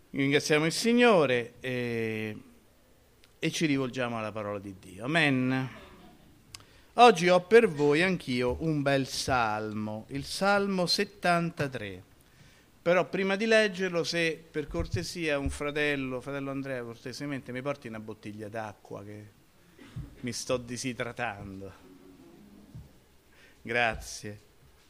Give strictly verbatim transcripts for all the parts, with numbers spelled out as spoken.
Ringraziamo il Signore e, e ci rivolgiamo alla parola di Dio. Amen. Oggi ho per voi anch'io un bel salmo, il Salmo settantatré. Però prima di leggerlo, se per cortesia un fratello, fratello Andrea, cortesemente mi porti una bottiglia d'acqua che mi sto disidratando. Grazie.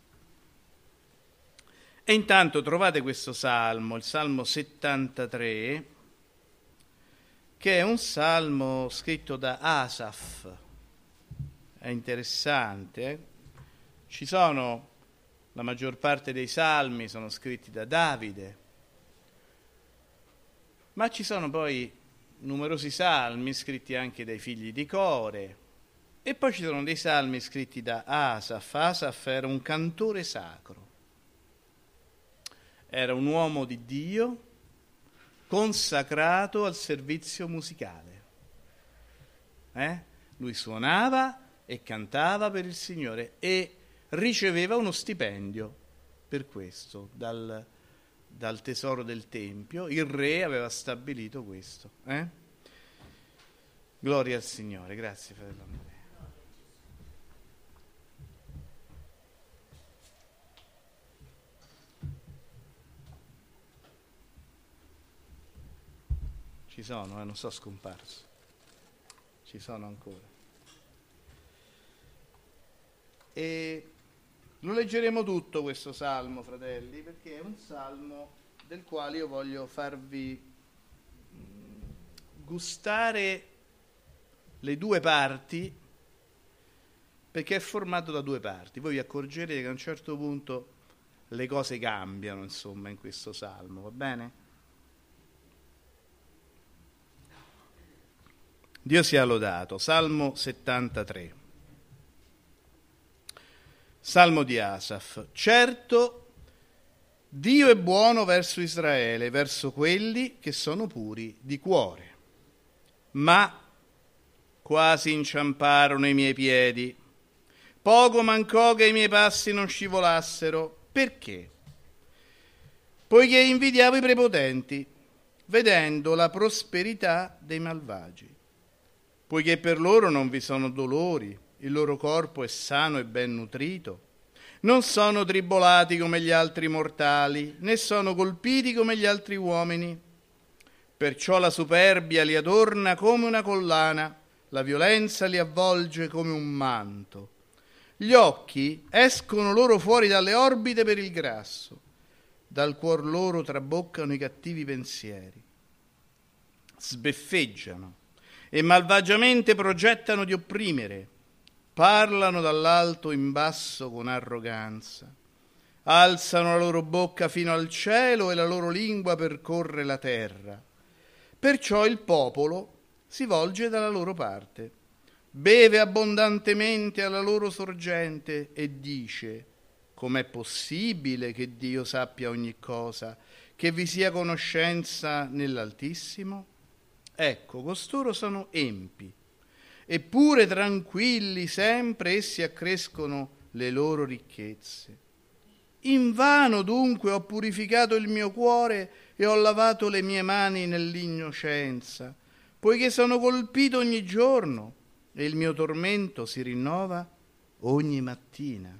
E intanto trovate questo salmo, il Salmo settantatré, che è un salmo scritto da Asaf. È interessante. Eh? Ci sono, la maggior parte dei salmi sono scritti da Davide, ma ci sono poi numerosi salmi scritti anche dai figli di Core, e poi ci sono dei salmi scritti da Asaf. Asaf era un cantore sacro. Era un uomo di Dio consacrato al servizio musicale. Eh? Lui suonava e cantava per il Signore e riceveva uno stipendio per questo dal, dal tesoro del Tempio. Il re aveva stabilito questo. Eh? Gloria al Signore. Grazie, fratello Andrea. Ci sono, eh, non so scomparso. Ci sono ancora. E lo leggeremo tutto questo salmo, fratelli, perché è un salmo del quale io voglio farvi gustare le due parti, perché è formato da due parti. Voi vi accorgerete che a un certo punto le cose cambiano, insomma, in questo salmo, va bene? Dio sia lodato. Salmo settantatré. Salmo di Asaf. Certo, Dio è buono verso Israele, verso quelli che sono puri di cuore. Ma quasi inciamparono i miei piedi. Poco mancò che i miei passi non scivolassero. Perché? Poiché invidiavo i prepotenti, vedendo la prosperità dei malvagi. Poiché per loro non vi sono dolori, il loro corpo è sano e ben nutrito, non sono tribolati come gli altri mortali, né sono colpiti come gli altri uomini. Perciò la superbia li adorna come una collana, la violenza li avvolge come un manto. Gli occhi escono loro fuori dalle orbite per il grasso, dal cuor loro traboccano i cattivi pensieri. Sbeffeggiano e malvagiamente progettano di opprimere, parlano dall'alto in basso con arroganza, alzano la loro bocca fino al cielo e la loro lingua percorre la terra. Perciò il popolo si volge dalla loro parte, beve abbondantemente alla loro sorgente e dice: com'è possibile che Dio sappia ogni cosa, che vi sia conoscenza nell'Altissimo? Ecco, costoro sono empi, eppure tranquilli sempre essi accrescono le loro ricchezze. Invano dunque ho purificato il mio cuore e ho lavato le mie mani nell'innocenza, poiché sono colpito ogni giorno e il mio tormento si rinnova ogni mattina.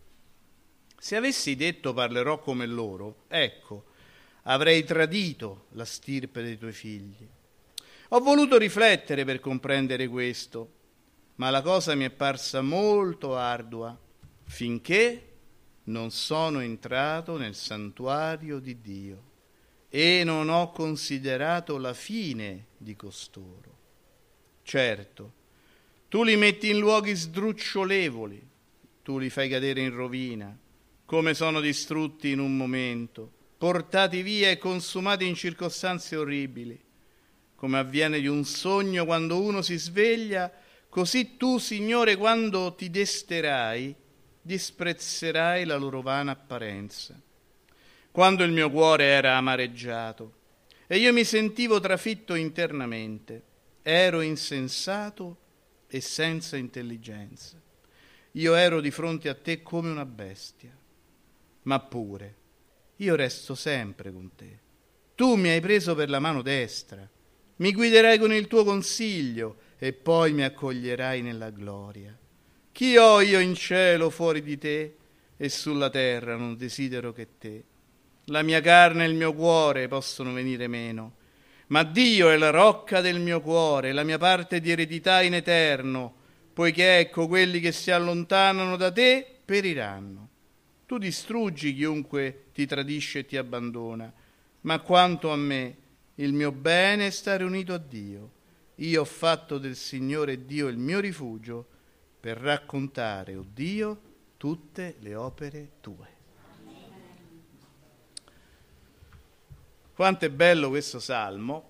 Se avessi detto parlerò come loro, ecco, avrei tradito la stirpe dei tuoi figli. Ho voluto riflettere per comprendere questo, ma la cosa mi è parsa molto ardua, finché non sono entrato nel santuario di Dio e non ho considerato la fine di costoro. Certo, tu li metti in luoghi sdrucciolevoli, tu li fai cadere in rovina, come sono distrutti in un momento, portati via e consumati in circostanze orribili. Come avviene di un sogno quando uno si sveglia, così tu, Signore, quando ti desterai, disprezzerai la loro vana apparenza. Quando il mio cuore era amareggiato e io mi sentivo trafitto internamente, ero insensato e senza intelligenza. Io ero di fronte a te come una bestia, ma pure io resto sempre con te. Tu mi hai preso per la mano destra, mi guiderai con il tuo consiglio e poi mi accoglierai nella gloria. Chi ho io in cielo fuori di te? E sulla terra non desidero che te. La mia carne e il mio cuore possono venire meno, ma Dio è la rocca del mio cuore, la mia parte di eredità in eterno, poiché ecco quelli che si allontanano da te periranno. Tu distruggi chiunque ti tradisce e ti abbandona, ma quanto a me, il mio bene è stare unito a Dio. Io ho fatto del Signore Dio il mio rifugio per raccontare, o Dio, tutte le opere tue. Quanto è bello questo salmo,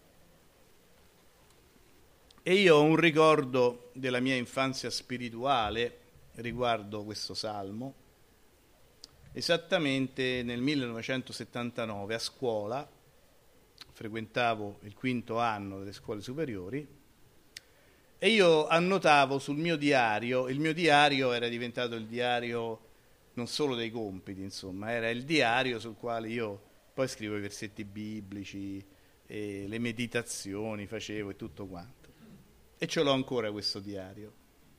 e io ho un ricordo della mia infanzia spirituale riguardo questo salmo. Esattamente nel millenovecentosettantanove a scuola, frequentavo il quinto anno delle scuole superiori, e io annotavo sul mio diario, il mio diario era diventato il diario non solo dei compiti, insomma, era il diario sul quale io poi scrivo i versetti biblici, e le meditazioni facevo e tutto quanto. E ce l'ho ancora questo diario.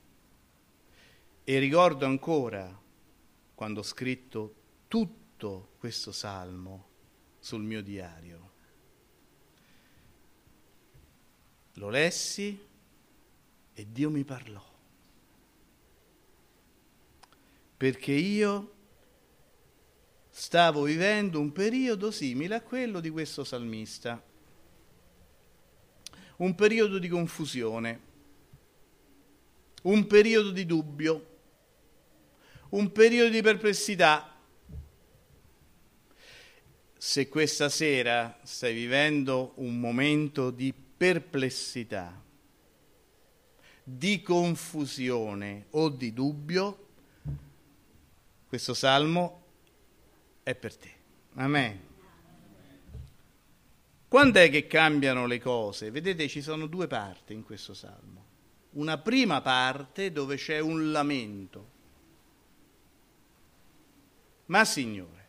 E ricordo ancora quando ho scritto tutto questo salmo sul mio diario. Lo lessi e Dio mi parlò. Perché io stavo vivendo un periodo simile a quello di questo salmista, un periodo di confusione, un periodo di dubbio, un periodo di perplessità. Se questa sera stai vivendo un momento di perplessità, di confusione o di dubbio, questo salmo è per te. Amen. Quando è che cambiano le cose? Vedete, ci sono due parti in questo salmo. Una prima parte dove c'è un lamento. Ma Signore,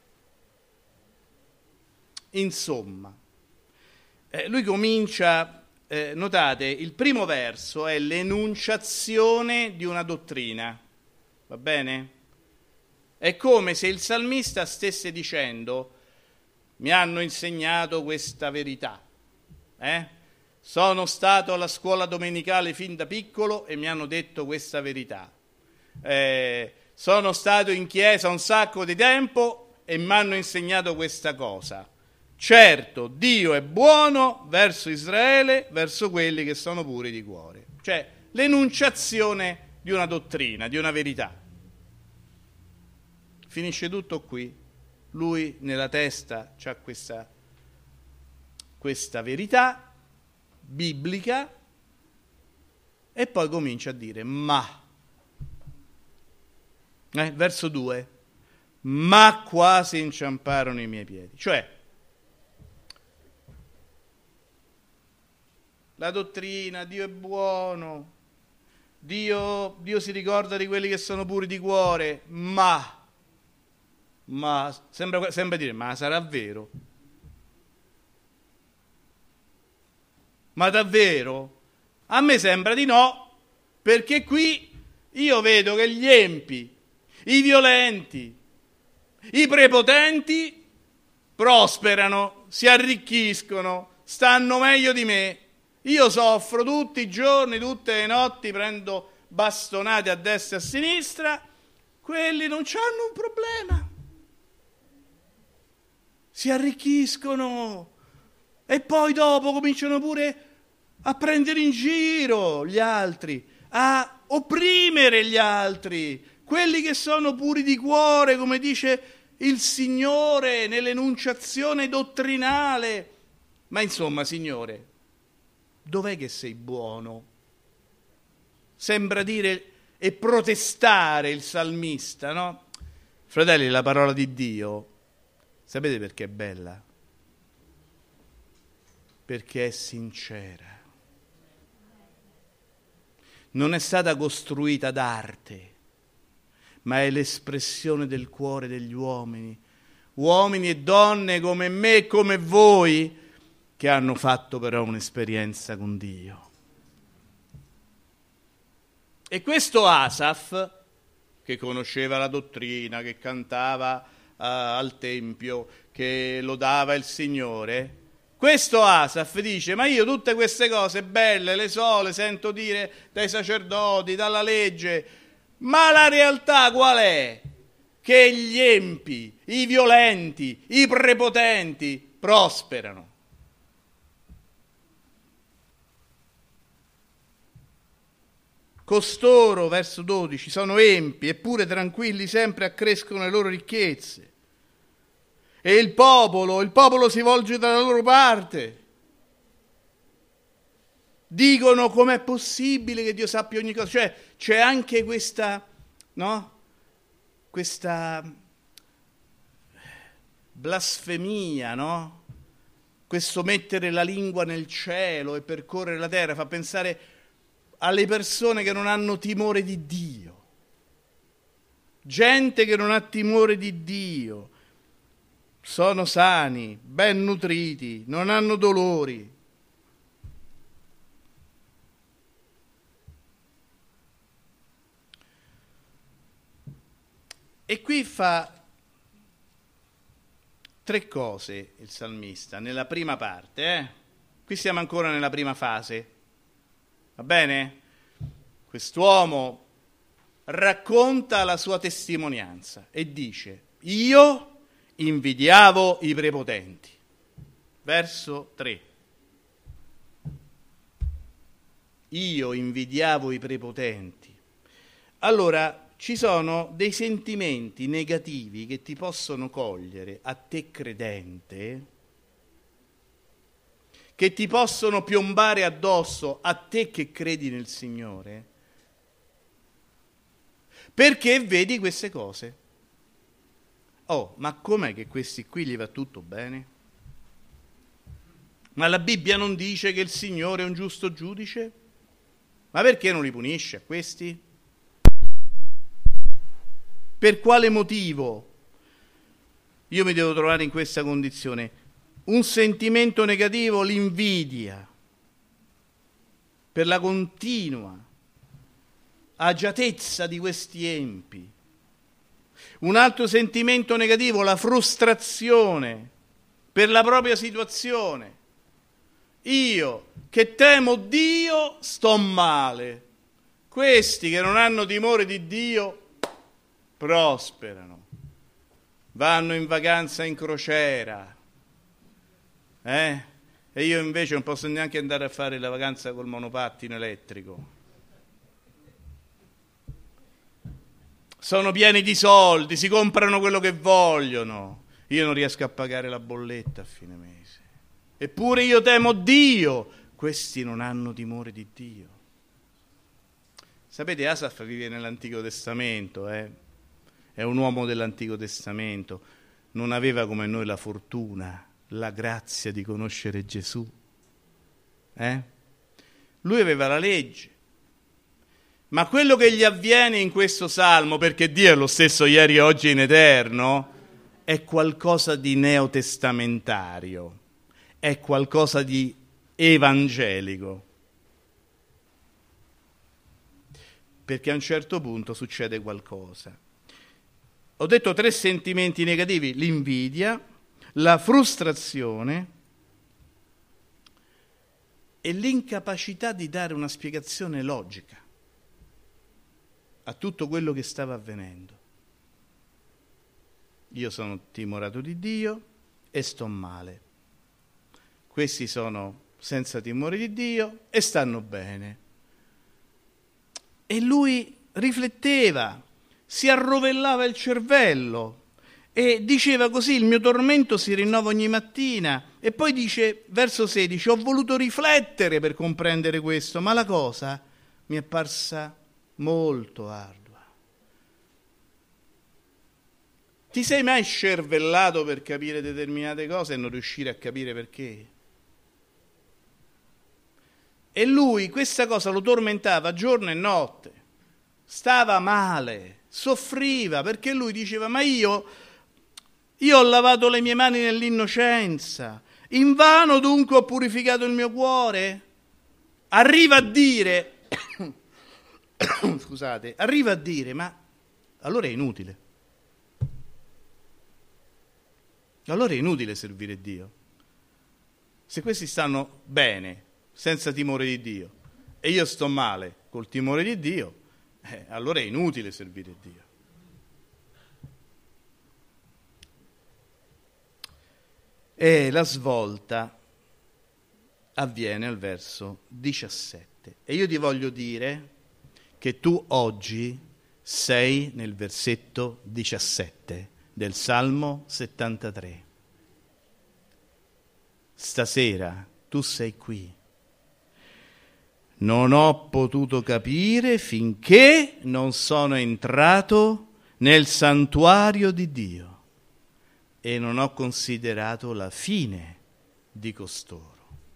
insomma, eh, lui comincia, eh, notate, il primo verso è l'enunciazione di una dottrina, va bene? È come se il salmista stesse dicendo: mi hanno insegnato questa verità, eh? Sono stato alla scuola domenicale fin da piccolo e mi hanno detto questa verità. Eh, sono stato in chiesa un sacco di tempo e mi hanno insegnato questa cosa. Certo, Dio è buono verso Israele, verso quelli che sono puri di cuore. Cioè, l'enunciazione di una dottrina, di una verità. Finisce tutto qui. Lui nella testa c'ha questa, questa verità biblica e poi comincia a dire ma. Eh, verso due. Ma quasi inciamparono i miei piedi. Cioè, la dottrina, Dio è buono, Dio, Dio si ricorda di quelli che sono puri di cuore, ma... Ma sembra, sembra dire, ma sarà vero? Ma davvero? A me sembra di no, perché qui io vedo che gli empi, i violenti, i prepotenti prosperano, si arricchiscono, stanno meglio di me. Io soffro tutti i giorni, tutte le notti, prendo bastonate a destra e a sinistra, quelli non c'hanno un problema. Si arricchiscono e poi dopo cominciano pure a prendere in giro gli altri, a opprimere gli altri, quelli che sono puri di cuore, come dice il Signore nell'enunciazione dottrinale. Ma insomma, Signore, dov'è che sei buono? Sembra dire e protestare il salmista, no? Fratelli, la parola di Dio, sapete perché è bella? Perché è sincera. Non è stata costruita d'arte, ma è l'espressione del cuore degli uomini. uomini e donne come me e come voi, che hanno fatto però un'esperienza con Dio. E questo Asaf, che conosceva la dottrina, che cantava uh, al Tempio, che lodava il Signore, questo Asaf dice: ma io tutte queste cose belle le so, le sento dire dai sacerdoti, dalla legge, ma la realtà qual è? Che gli empi, i violenti, i prepotenti prosperano. Costoro, verso dodici, sono empi, eppure tranquilli sempre accrescono le loro ricchezze. E il popolo, il popolo si volge dalla loro parte. Dicono: com'è possibile che Dio sappia ogni cosa? Cioè, c'è anche questa, no? Questa blasfemia, no? Questo mettere la lingua nel cielo e percorrere la terra fa pensare alle persone che non hanno timore di Dio. Gente che non ha timore di Dio. Sono sani, ben nutriti, non hanno dolori. E qui fa tre cose il salmista, nella prima parte. Eh? Qui siamo ancora nella prima fase. Va bene? Quest'uomo racconta la sua testimonianza e dice: io invidiavo i prepotenti. Verso tre. Io invidiavo i prepotenti. Allora, ci sono dei sentimenti negativi che ti possono cogliere a te credente, che ti possono piombare addosso a te che credi nel Signore, perché vedi queste cose. Oh, ma com'è che questi qui gli va tutto bene? Ma la Bibbia non dice che il Signore è un giusto giudice? Ma perché non li punisce a questi? Per quale motivo io mi devo trovare in questa condizione? Un sentimento negativo, l'invidia, per la continua agiatezza di questi empi. Un altro sentimento negativo, la frustrazione per la propria situazione. Io che temo Dio sto male. Questi che non hanno timore di Dio prosperano, vanno in vacanza in crociera, eh? E io invece non posso neanche andare a fare la vacanza col monopattino elettrico. Sono pieni di soldi, si comprano quello che vogliono. Io non riesco a pagare la bolletta a fine mese. Eppure io temo Dio. Questi non hanno timore di Dio. Sapete, Asaf vive nell'Antico Testamento, eh? È un uomo dell'Antico Testamento. Non aveva come noi la fortuna, la grazia di conoscere Gesù. Eh? Lui aveva la legge. Ma quello che gli avviene in questo salmo, perché Dio è lo stesso ieri, oggi e in eterno, è qualcosa di neotestamentario, è qualcosa di evangelico. Perché a un certo punto succede qualcosa. Ho detto tre sentimenti negativi: l'invidia, la frustrazione e l'incapacità di dare una spiegazione logica a tutto quello che stava avvenendo. Io sono timorato di Dio e sto male. Questi sono senza timore di Dio e stanno bene. E lui rifletteva, si arrovellava il cervello e diceva così: il mio tormento si rinnova ogni mattina. E poi dice, verso sedici, ho voluto riflettere per comprendere questo, ma la cosa mi è parsa molto ardua. Ti sei mai scervellato per capire determinate cose e non riuscire a capire perché? E lui questa cosa lo tormentava giorno e notte, stava male, soffriva, perché lui diceva: ma io, Io ho lavato le mie mani nell'innocenza. Invano dunque ho purificato il mio cuore. Arriva a dire, scusate, arriva a dire, ma allora è inutile. Allora è inutile servire Dio. Se questi stanno bene, senza timore di Dio, e io sto male col timore di Dio, eh, allora è inutile servire Dio. E la svolta avviene al verso diciassette. E io ti voglio dire che tu oggi sei nel versetto diciassette del Salmo settantatré. Stasera tu sei qui. Non ho potuto capire finché non sono entrato nel santuario di Dio e non ho considerato la fine di costoro.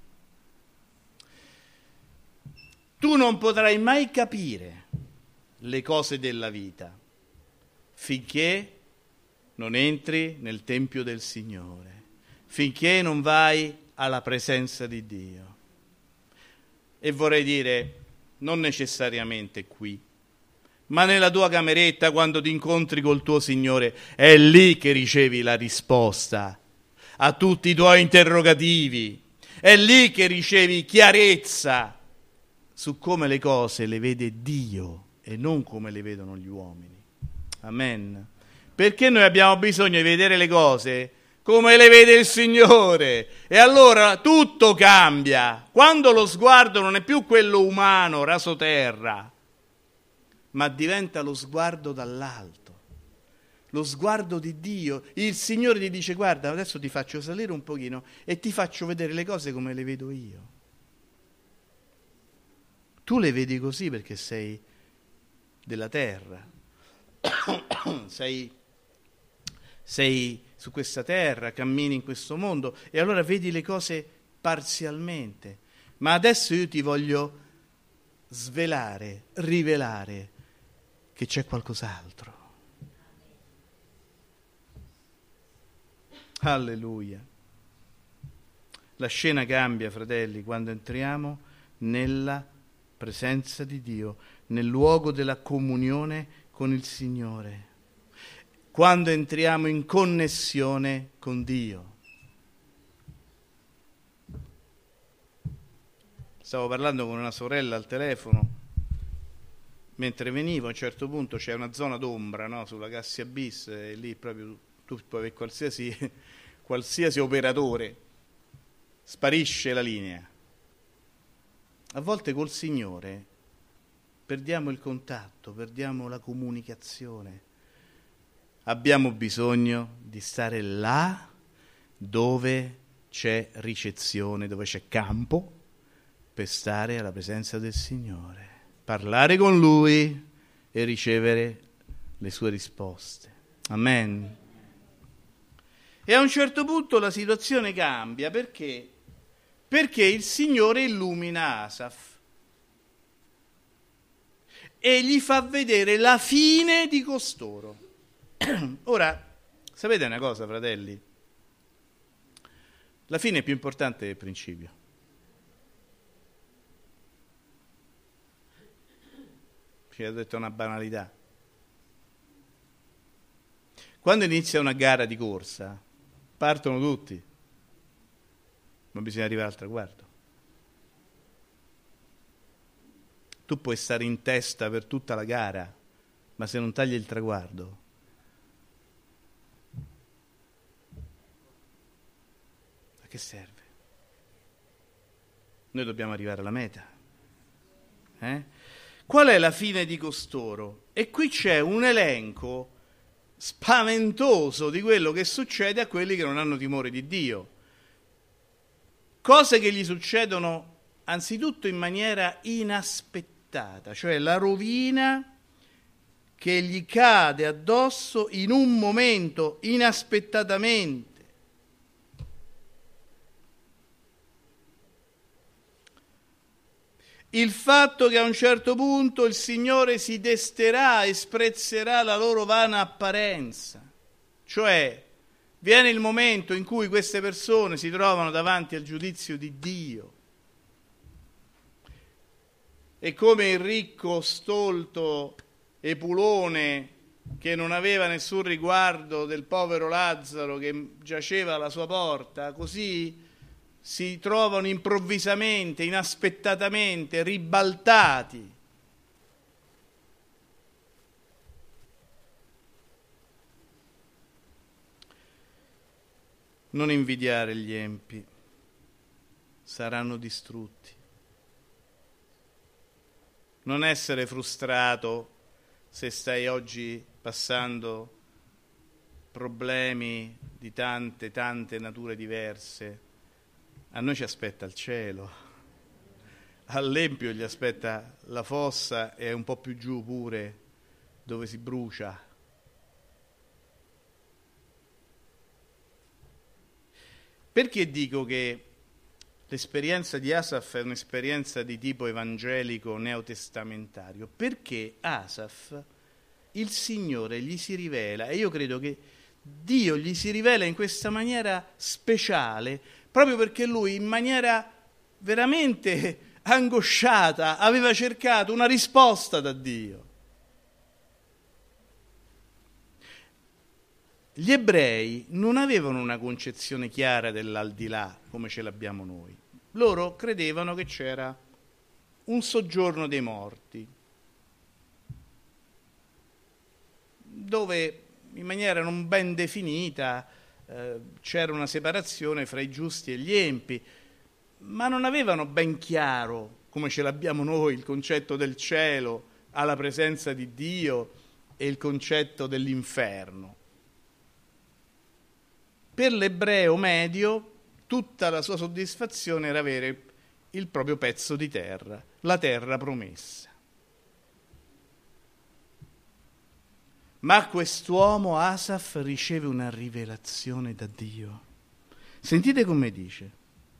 Tu non potrai mai capire le cose della vita finché non entri nel Tempio del Signore, finché non vai alla presenza di Dio. E vorrei dire, non necessariamente qui, ma nella tua cameretta, quando ti incontri col tuo Signore, è lì che ricevi la risposta a tutti i tuoi interrogativi, è lì che ricevi chiarezza su come le cose le vede Dio e non come le vedono gli uomini. Amen. Perché noi abbiamo bisogno di vedere le cose come le vede il Signore, e allora tutto cambia. Quando lo sguardo non è più quello umano, raso terra, ma diventa lo sguardo dall'alto, lo sguardo di Dio. Il Signore ti dice: guarda, adesso ti faccio salire un pochino e ti faccio vedere le cose come le vedo io. Tu le vedi così perché sei della terra, sei, sei su questa terra, cammini in questo mondo e allora vedi le cose parzialmente. Ma adesso io ti voglio svelare, rivelare che c'è qualcos'altro. Alleluia. La scena cambia, fratelli, quando entriamo nella presenza di Dio, nel luogo della comunione con il Signore, quando entriamo in connessione con Dio. Stavo parlando con una sorella al telefono mentre venivo. A un certo punto c'è una zona d'ombra, no, sulla Cassia Bis, e lì proprio tu puoi avere qualsiasi, qualsiasi operatore, sparisce la linea. A volte col Signore perdiamo il contatto, perdiamo la comunicazione. Abbiamo bisogno di stare là dove c'è ricezione, dove c'è campo, per stare alla presenza del Signore, parlare con Lui e ricevere le sue risposte. Amen. E a un certo punto la situazione cambia, perché? Perché il Signore illumina Asaf e gli fa vedere la fine di costoro. Ora, sapete una cosa, fratelli? La fine è più importante del principio. Ci ha detto una banalità. Quando inizia una gara di corsa, partono tutti, ma bisogna arrivare al traguardo. Tu puoi stare in testa per tutta la gara, ma se non tagli il traguardo, a che serve? Noi dobbiamo arrivare alla meta. Eh? Qual è la fine di costoro? E qui c'è un elenco spaventoso di quello che succede a quelli che non hanno timore di Dio. Cose che gli succedono anzitutto in maniera inaspettata, cioè la rovina che gli cade addosso in un momento, inaspettatamente. Il fatto che a un certo punto il Signore si desterà e sprezzerà la loro vana apparenza, cioè Viene il momento in cui queste persone si trovano davanti al giudizio di Dio. E come il ricco, stolto Epulone, che non aveva nessun riguardo del povero Lazzaro che giaceva alla sua porta, così si trovano improvvisamente, inaspettatamente, ribaltati. Non invidiare gli empi, saranno distrutti. Non essere frustrato se stai oggi passando problemi di tante, tante nature diverse. A noi ci aspetta il cielo, all'empio gli aspetta la fossa e un po' più giù pure, dove si brucia. Perché dico che l'esperienza di Asaf è un'esperienza di tipo evangelico neotestamentario? Perché Asaf, il Signore gli si rivela, e io credo che Dio gli si rivela in questa maniera speciale, proprio perché lui in maniera veramente angosciata aveva cercato una risposta da Dio. Gli ebrei non avevano una concezione chiara dell'aldilà come ce l'abbiamo noi. Loro credevano che c'era un soggiorno dei morti, dove in maniera non ben definita eh, c'era una separazione fra i giusti e gli empi, ma non avevano ben chiaro, come ce l'abbiamo noi, il concetto del cielo alla presenza di Dio e il concetto dell'inferno. Per l'ebreo medio tutta la sua soddisfazione era avere il proprio pezzo di terra, la terra promessa. Ma quest'uomo Asaf riceve una rivelazione da Dio. Sentite come dice.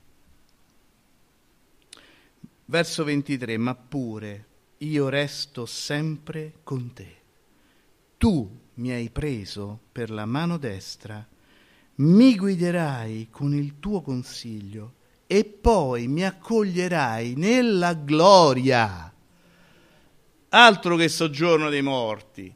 Verso ventitré, ma pure io resto sempre con te. Tu mi hai preso per la mano destra, mi guiderai con il tuo consiglio e poi mi accoglierai nella gloria. Altro che soggiorno dei morti.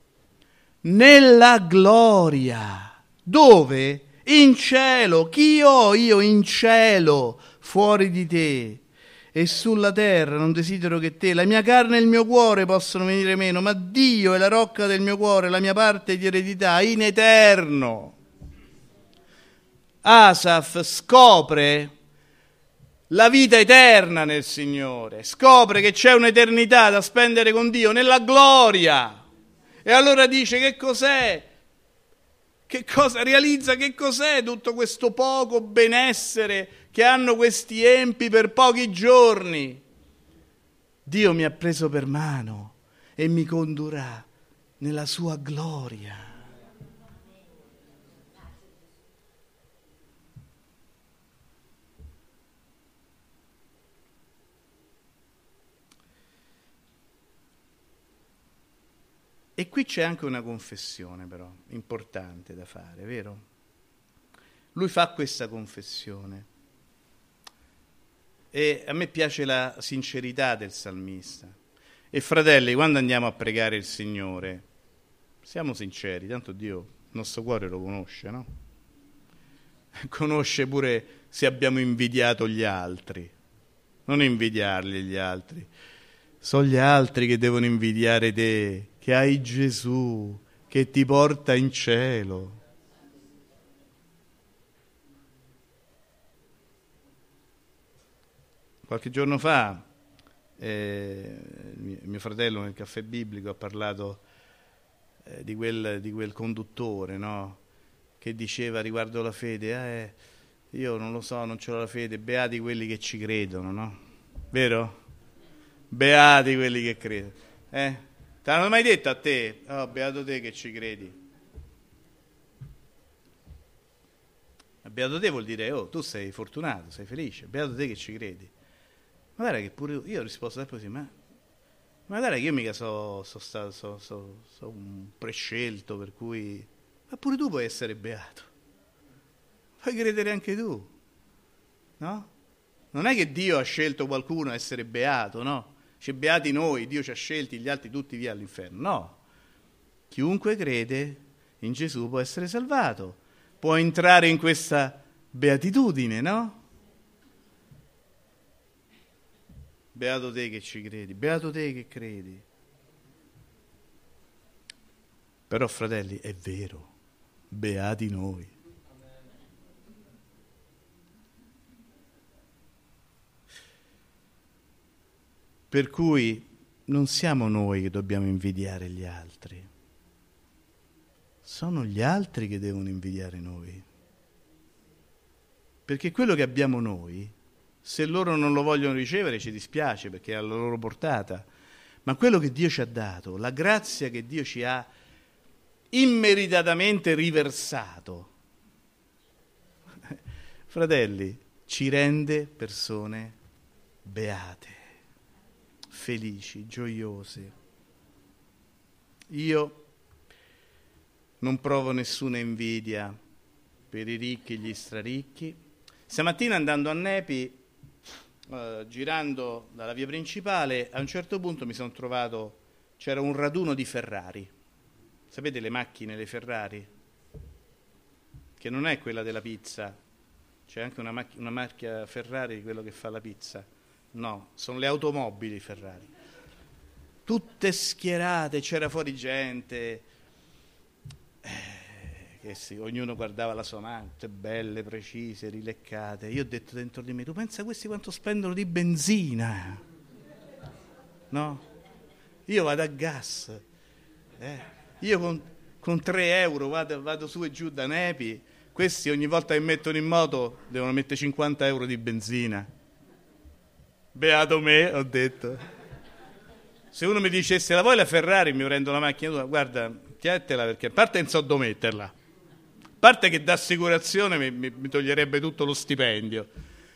Nella gloria. Dove? In cielo. Chi ho io in cielo fuori di te? E sulla terra non desidero che te, la mia carne e il mio cuore possono venire meno, ma Dio è la rocca del mio cuore, la mia parte di eredità in eterno. Asaf scopre la vita eterna nel Signore, scopre che c'è un'eternità da spendere con Dio nella gloria, e allora dice: che cos'è? Che cosa realizza? Che cos'è tutto questo poco benessere che hanno questi empi per pochi giorni? Dio mi ha preso per mano e mi condurrà nella sua gloria. E qui c'è anche una confessione però importante da fare, vero? Lui fa questa confessione e a me piace la sincerità del salmista. E fratelli, quando andiamo a pregare il Signore, siamo sinceri, tanto Dio il nostro cuore lo conosce, no? Conosce pure se abbiamo invidiato gli altri. Non invidiarli gli altri, sono gli altri che devono invidiare te, che hai Gesù che ti porta in cielo. Qualche giorno fa eh, mio fratello nel caffè biblico ha parlato eh, di, quel, di quel conduttore, no? Che diceva riguardo la fede, eh, io non lo so, non ce l'ho la fede, beati quelli che ci credono, no? Vero? Beati quelli che credono. Eh? Te l'hanno mai detto a te? Oh, beato te che ci credi. Beato te vuol dire, oh, tu sei fortunato, sei felice, beato te che ci credi. Ma guarda che pure io ho risposto sempre così, ma, ma guarda che io mica so, so, so, so, so un prescelto, per cui... Ma pure tu puoi essere beato. puoi credere anche tu, no? Non è che Dio ha scelto qualcuno a essere beato, no? C'è beati noi, Dio ci ha scelti, gli altri tutti via all'inferno, no. Chiunque crede in Gesù può essere salvato, può entrare in questa beatitudine, no? Beato te che ci credi, beato te che credi. Però, fratelli, è vero, beati noi. Per cui non siamo noi che dobbiamo invidiare gli altri, sono gli altri che devono invidiare noi. Perché quello che abbiamo noi, se loro non lo vogliono ricevere, ci dispiace perché è alla loro portata, ma quello che Dio ci ha dato, la grazia che Dio ci ha immeritatamente riversato, fratelli, ci rende persone beate, felici, gioiose. Io non provo nessuna invidia per i ricchi e gli straricchi. Stamattina andando a Nepi, eh, girando dalla via principale, a un certo punto mi sono trovato, c'era un raduno di Ferrari. Sapete le macchine, le Ferrari? Che non è quella della pizza, c'è anche una, mac- una marchia Ferrari, quello che fa la pizza. No, sono le automobili Ferrari. Tutte schierate, c'era fuori gente, eh, che sì, ognuno guardava la sua mano, tutte belle, precise, rileccate. Io ho detto dentro di me, tu pensa questi quanto spendono di benzina? No? Io vado a gas, eh? Io con, con tre euro vado, vado su e giù da Nepi, questi ogni volta che mettono in moto devono mettere cinquanta euro di benzina. Beato me, ho detto. Se uno mi dicesse la vuoi la Ferrari, mi prendo la macchina tua, guarda, chiedetela perché a parte non so dove metterla, a parte che d'assicurazione mi, mi, mi toglierebbe tutto lo stipendio.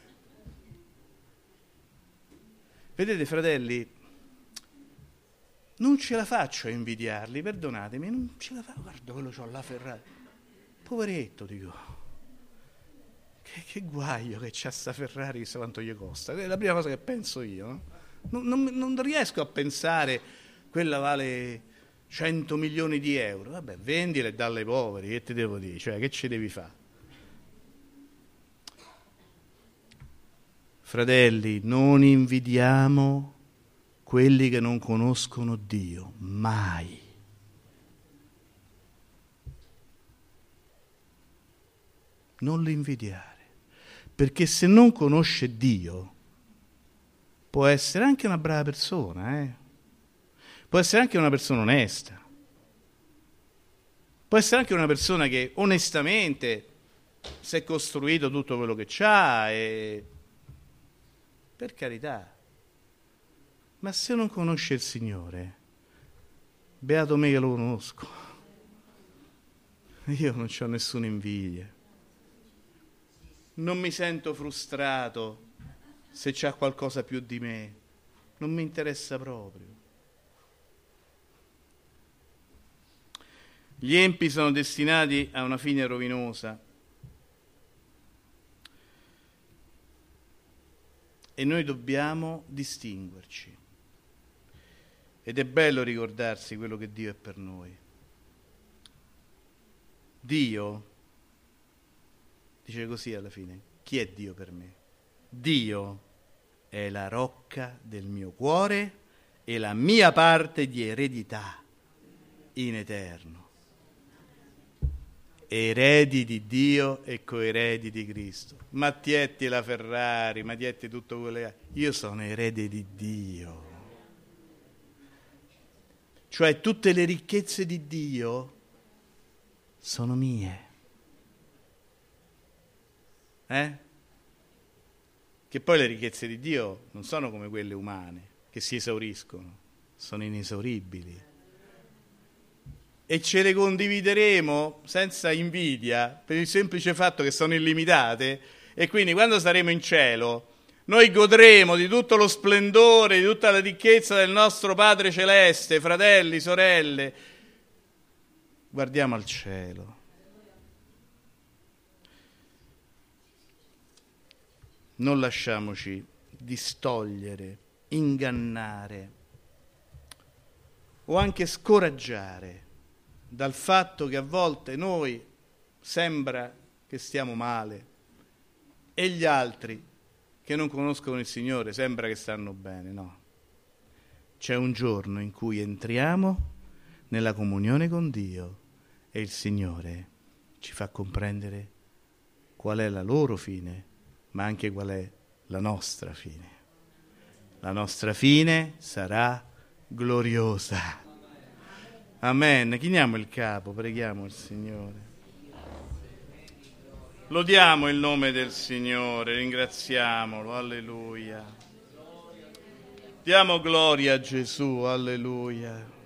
Vedete, fratelli, non ce la faccio a invidiarli, perdonatemi, non ce la faccio, guarda quello c'ho la Ferrari, poveretto, dico, che, che guaio che c'ha sta Ferrari, chissà quanto gli costa, è la prima cosa che penso io, no? non, non, non riesco a pensare, quella vale cento milioni di euro, vabbè, vendila e dalle ai poveri, che ti devo dire, cioè che ci devi fare? Fratelli, non invidiamo quelli che non conoscono Dio, mai. Non li invidiare, perché se non conosce Dio, può essere anche una brava persona, eh? Può essere anche una persona onesta, può essere anche una persona che onestamente si è costruito tutto quello che c'ha, e per carità. Ma se non conosce il Signore, beato me che lo conosco, io non c'ho nessuna invidia, non mi sento frustrato se c'ha qualcosa più di me, non mi interessa proprio. Gli empi sono destinati a una fine rovinosa e noi dobbiamo distinguerci. Ed è bello ricordarsi quello che Dio è per noi. Dio, dice così alla fine, chi è Dio per me? Dio è la rocca del mio cuore e la mia parte di eredità in eterno. Eredi di Dio e coeredi di Cristo. Mattietti la Ferrari, Mattietti tutto quello che ha. Io sono erede di Dio. Cioè tutte le ricchezze di Dio sono mie. Eh? Che poi le ricchezze di Dio non sono come quelle umane, che si esauriscono, sono inesauribili. E ce le condivideremo senza invidia, per il semplice fatto che sono illimitate, e quindi quando saremo in cielo noi godremo di tutto lo splendore, di tutta la ricchezza del nostro Padre Celeste, fratelli, sorelle. Guardiamo al cielo. non lasciamoci distogliere, ingannare o anche scoraggiare dal fatto che a volte noi sembra che stiamo male e gli altri che non conoscono il Signore sembra che stanno bene. No, c'è un giorno in cui entriamo nella comunione con Dio e il Signore ci fa comprendere qual è la loro fine, ma anche qual è la nostra fine. La nostra fine sarà gloriosa. Amen. Chiniamo il capo, preghiamo il Signore. Lodiamo il nome del Signore, ringraziamolo, alleluia. Diamo gloria a Gesù, alleluia.